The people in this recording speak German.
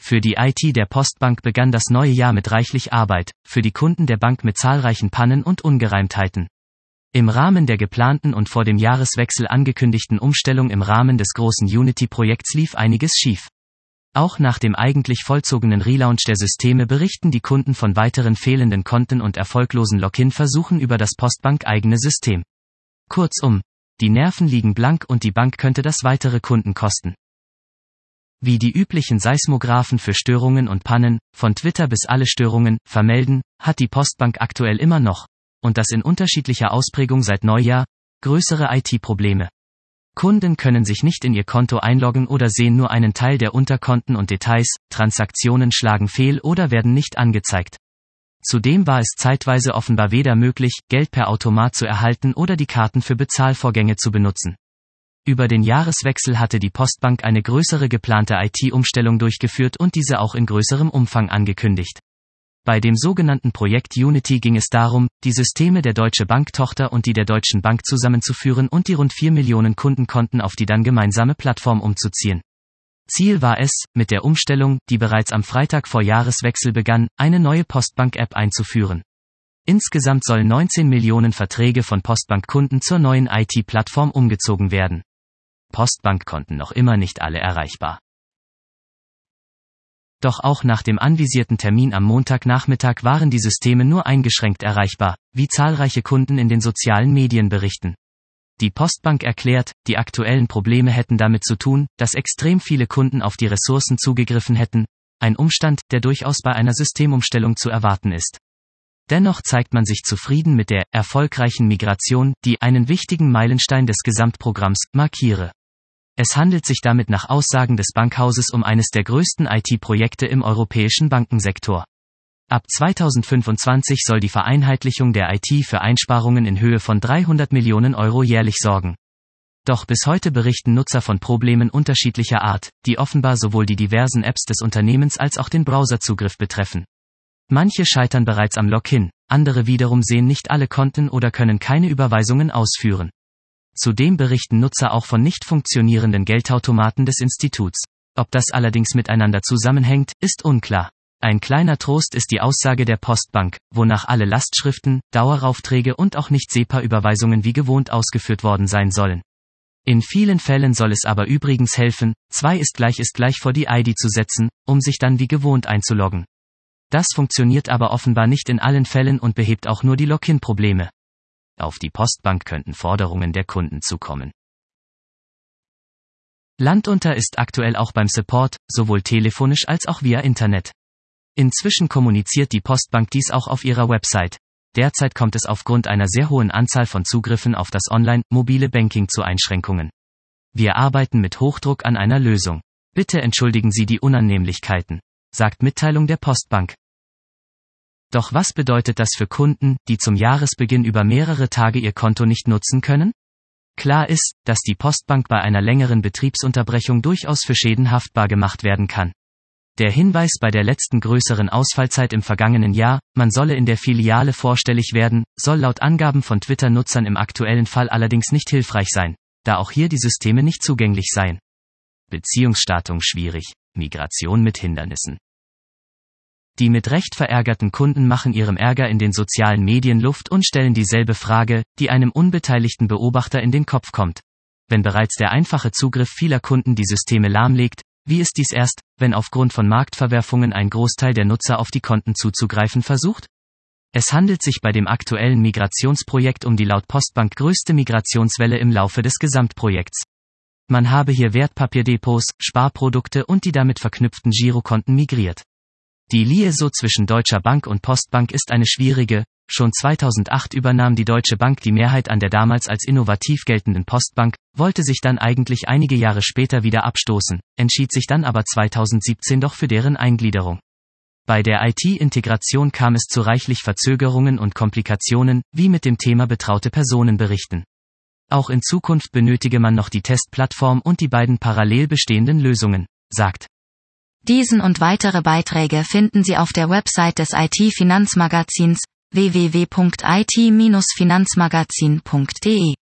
Für die IT der Postbank begann das neue Jahr mit reichlich Arbeit, für die Kunden der Bank mit zahlreichen Pannen und Ungereimtheiten. Im Rahmen der geplanten und vor dem Jahreswechsel angekündigten Umstellung im Rahmen des großen Unity-Projekts lief einiges schief. Auch nach dem eigentlich vollzogenen Relaunch der Systeme berichten die Kunden von weiteren fehlenden Konten und erfolglosen Login-Versuchen über das Postbank-eigene System. Kurzum, die Nerven liegen blank und die Bank könnte das weitere Kunden kosten. Wie die üblichen Seismographen für Störungen und Pannen, von Twitter bis alle Störungen, vermelden, hat die Postbank aktuell immer noch, und das in unterschiedlicher Ausprägung seit Neujahr, größere IT-Probleme. Kunden können sich nicht in ihr Konto einloggen oder sehen nur einen Teil der Unterkonten und Details, Transaktionen schlagen fehl oder werden nicht angezeigt. Zudem war es zeitweise offenbar weder möglich, Geld per Automat zu erhalten oder die Karten für Bezahlvorgänge zu benutzen. Über den Jahreswechsel hatte die Postbank eine größere geplante IT-Umstellung durchgeführt und diese auch in größerem Umfang angekündigt. Bei dem sogenannten Projekt Unity ging es darum, die Systeme der Deutsche Bank-Tochter und die der Deutschen Bank zusammenzuführen und die rund 4 Millionen Kundenkonten auf die dann gemeinsame Plattform umzuziehen. Ziel war es, mit der Umstellung, die bereits am Freitag vor Jahreswechsel begann, eine neue Postbank-App einzuführen. Insgesamt sollen 19 Millionen Verträge von Postbank-Kunden zur neuen IT-Plattform umgezogen werden. Postbankkonten noch immer nicht alle erreichbar. Doch auch nach dem anvisierten Termin am Montagnachmittag waren die Systeme nur eingeschränkt erreichbar, wie zahlreiche Kunden in den sozialen Medien berichten. Die Postbank erklärt, die aktuellen Probleme hätten damit zu tun, dass extrem viele Kunden auf die Ressourcen zugegriffen hätten, ein Umstand, der durchaus bei einer Systemumstellung zu erwarten ist. Dennoch zeigt man sich zufrieden mit der erfolgreichen Migration, die einen wichtigen Meilenstein des Gesamtprogramms markiere. Es handelt sich damit nach Aussagen des Bankhauses um eines der größten IT-Projekte im europäischen Bankensektor. Ab 2025 soll die Vereinheitlichung der IT für Einsparungen in Höhe von 300 Millionen Euro jährlich sorgen. Doch bis heute berichten Nutzer von Problemen unterschiedlicher Art, die offenbar sowohl die diversen Apps des Unternehmens als auch den Browserzugriff betreffen. Manche scheitern bereits am Login, andere wiederum sehen nicht alle Konten oder können keine Überweisungen ausführen. Zudem berichten Nutzer auch von nicht funktionierenden Geldautomaten des Instituts. Ob das allerdings miteinander zusammenhängt, ist unklar. Ein kleiner Trost ist die Aussage der Postbank, wonach alle Lastschriften, Daueraufträge und auch nicht SEPA-Überweisungen wie gewohnt ausgeführt worden sein sollen. In vielen Fällen soll es aber übrigens helfen, 2 ist gleich vor die ID zu setzen, um sich dann wie gewohnt einzuloggen. Das funktioniert aber offenbar nicht in allen Fällen und behebt auch nur die Login-Probleme. Auf die Postbank könnten Forderungen der Kunden zukommen. Landunter ist aktuell auch beim Support, sowohl telefonisch als auch via Internet. Inzwischen kommuniziert die Postbank dies auch auf ihrer Website. Derzeit kommt es aufgrund einer sehr hohen Anzahl von Zugriffen auf das Online-mobile Banking zu Einschränkungen. Wir arbeiten mit Hochdruck an einer Lösung. Bitte entschuldigen Sie die Unannehmlichkeiten, sagt Mitteilung der Postbank. Doch was bedeutet das für Kunden, die zum Jahresbeginn über mehrere Tage ihr Konto nicht nutzen können? Klar ist, dass die Postbank bei einer längeren Betriebsunterbrechung durchaus für Schäden haftbar gemacht werden kann. Der Hinweis bei der letzten größeren Ausfallzeit im vergangenen Jahr, man solle in der Filiale vorstellig werden, soll laut Angaben von Twitter-Nutzern im aktuellen Fall allerdings nicht hilfreich sein, da auch hier die Systeme nicht zugänglich seien. Beziehungsstartung schwierig, Migration mit Hindernissen. Die mit Recht verärgerten Kunden machen ihrem Ärger in den sozialen Medien Luft und stellen dieselbe Frage, die einem unbeteiligten Beobachter in den Kopf kommt. Wenn bereits der einfache Zugriff vieler Kunden die Systeme lahmlegt, wie ist dies erst, wenn aufgrund von Marktverwerfungen ein Großteil der Nutzer auf die Konten zuzugreifen versucht? Es handelt sich bei dem aktuellen Migrationsprojekt um die laut Postbank größte Migrationswelle im Laufe des Gesamtprojekts. Man habe hier Wertpapierdepots, Sparprodukte und die damit verknüpften Girokonten migriert. Die Liaison zwischen Deutscher Bank und Postbank ist eine schwierige. Schon 2008 übernahm die Deutsche Bank die Mehrheit an der damals als innovativ geltenden Postbank, wollte sich dann eigentlich einige Jahre später wieder abstoßen, entschied sich dann aber 2017 doch für deren Eingliederung. Bei der IT-Integration kam es zu reichlich Verzögerungen und Komplikationen, wie mit dem Thema betraute Personen berichten. Auch in Zukunft benötige man noch die Testplattform und die beiden parallel bestehenden Lösungen, sagt. Diesen und weitere Beiträge finden Sie auf der Website des IT-Finanzmagazins www.it-finanzmagazin.de.